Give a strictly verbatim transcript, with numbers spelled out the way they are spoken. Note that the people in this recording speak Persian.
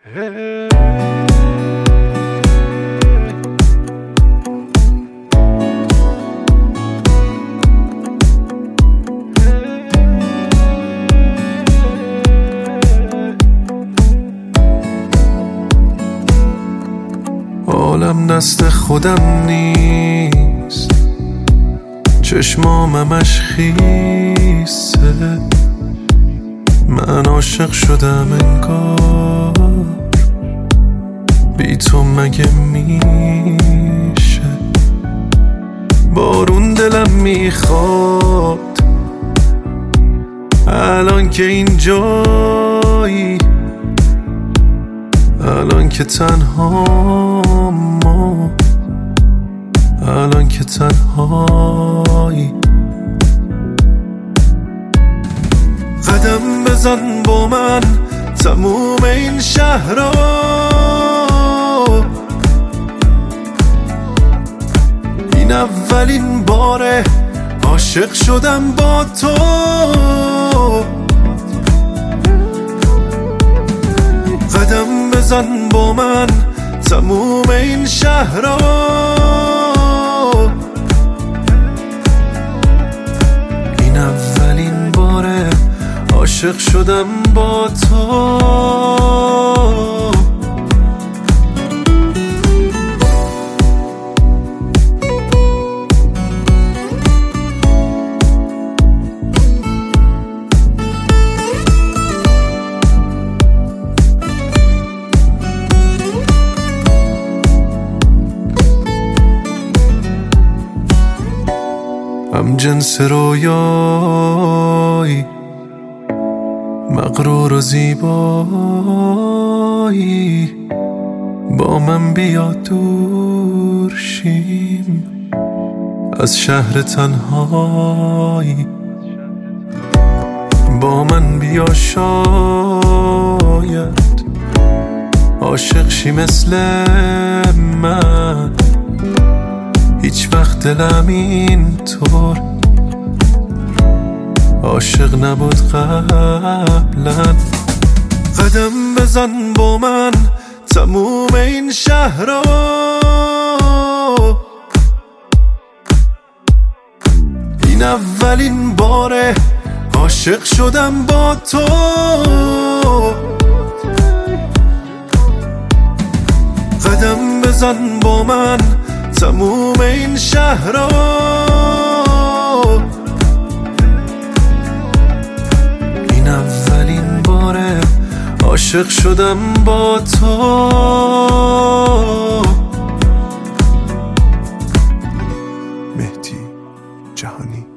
عالم دست خودم نیست، چشمام همش خیسه، من عاشق شدم انگار بی تو مگه میشه. بارون دلم میخواد الان که اینجایی، الان که تنهام، الان که تنهایی. قدم بزن با من تموم این شهر رو، این اولین باره عاشق شدم با تو. قدم بزن با من تموم این شهر رو، این اولین باره عاشق شدم با تو. هم جنس رویایی، مغرور و زیبایی، با من بیا دور شیم از شهر تنهایی. با من بیا شاید عاشق شی مثل من، هیچ وقت دلم اینطور عاشق نبود قبلا. قدم بزن با من تموم این شهر رو، این اولین باره عاشق شدم با تو. قدم بزن با من تموم این شهر رو، این اولین باره عاشق شدم با تو. مهدی جهانی.